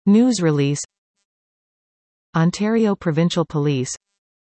News release. Ontario Provincial Police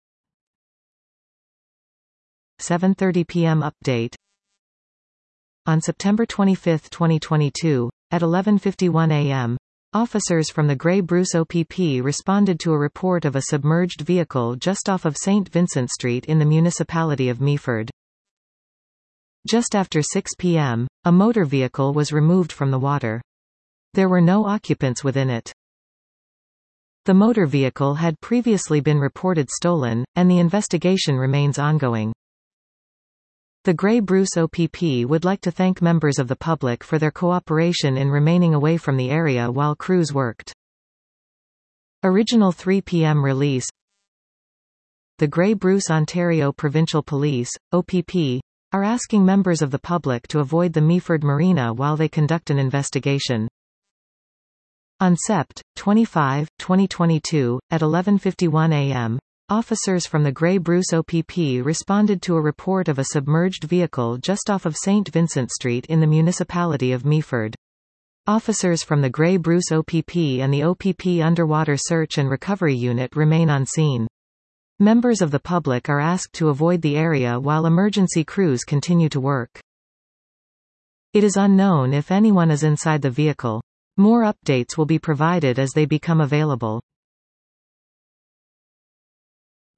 7:30 p.m. update. On September 25, 2022, at 11:51 a.m., officers from the Grey Bruce OPP responded to a report of a submerged vehicle just off of St. Vincent Street in the municipality of Meaford. Just after 6 p.m., a motor vehicle was removed from the water. There were no occupants within it. The motor vehicle had previously been reported stolen, and the investigation remains ongoing. The Grey Bruce OPP would like to thank members of the public for their cooperation in remaining away from the area while crews worked. Original 3 p.m. release. The Grey Bruce Ontario Provincial Police, OPP, are asking members of the public to avoid the Meaford Marina while they conduct an investigation. On Sept. 25, 2022, at 11:51 a.m., officers from the Grey Bruce OPP responded to a report of a submerged vehicle just off of St. Vincent Street in the municipality of Meaford. Officers from the Grey Bruce OPP and the OPP Underwater Search and Recovery Unit remain on scene. Members of the public are asked to avoid the area while emergency crews continue to work. It is unknown if anyone is inside the vehicle. More updates will be provided as they become available.